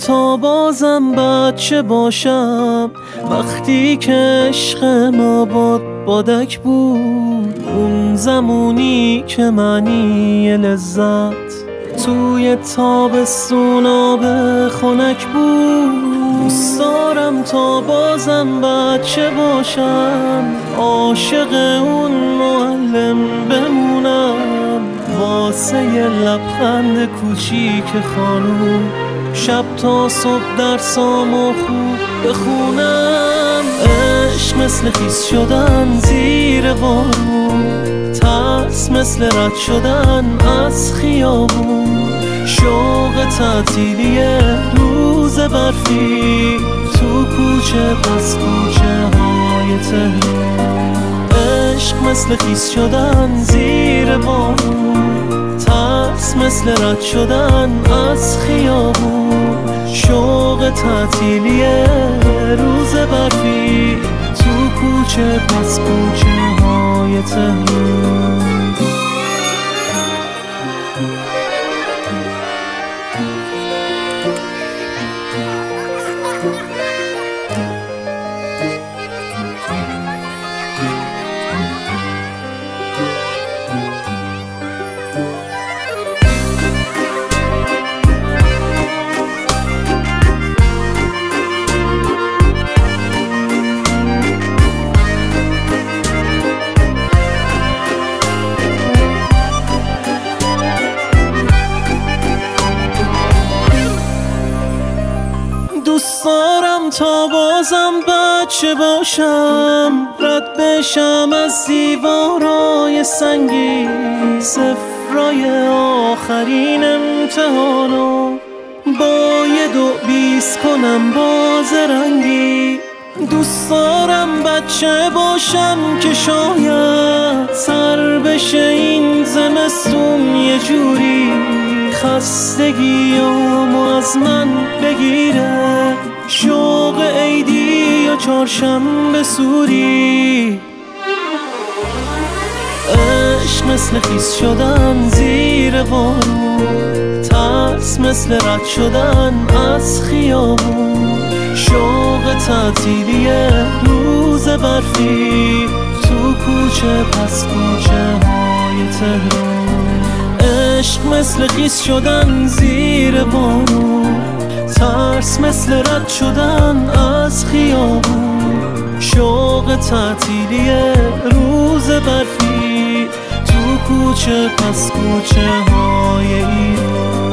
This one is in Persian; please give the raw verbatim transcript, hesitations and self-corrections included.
تا بازم بچه باشم، وقتی که عشق ما باد بادک بود، اون زمونی که معنی لذت توی تابستون آب خنک بود. دوست دارم تا بازم بچه باشم، عاشق اون معلم بمونم، واسه یه لبخند کوچیک خانوم، شب تا صبح درسامو خوب بخونم. عشق مثل خیس شدن زیر بارون، ترس مثل رد شدن از خیابون، شوق تعطیلی روز برفی تو کوچه پس کوچه های تهران. عشق مثل خیس شدن زیر بارون، ترس مثل رد شدن از خیابون، شوق تعطیلی روز برفی تو کوچه پس کوچه های تهران. دوست دارم تا بازم بچه باشم، رد بشم از دیوارای سنگی، صفرای آخرین امتحانو با یه دو بیست کنم باز رنگی. دوست دارم بچه باشم که شاید سر بشه این زمستون، یه جوری خستگیامو از من بگیره، شوق عیدی و چهارشنبه سوری. عشق مثل خیس شدن زیر بارون، ترس مثل رد شدن از خیابون، شوق تعطیلی روز برفی تو کوچه پس کوچه های تهران. عشق مثل خیس شدن زیر بارون، ترس مثل رد شدن از خیابون، شوق تعطیلی روز برفی تو کوچه پس کوچه های ایران.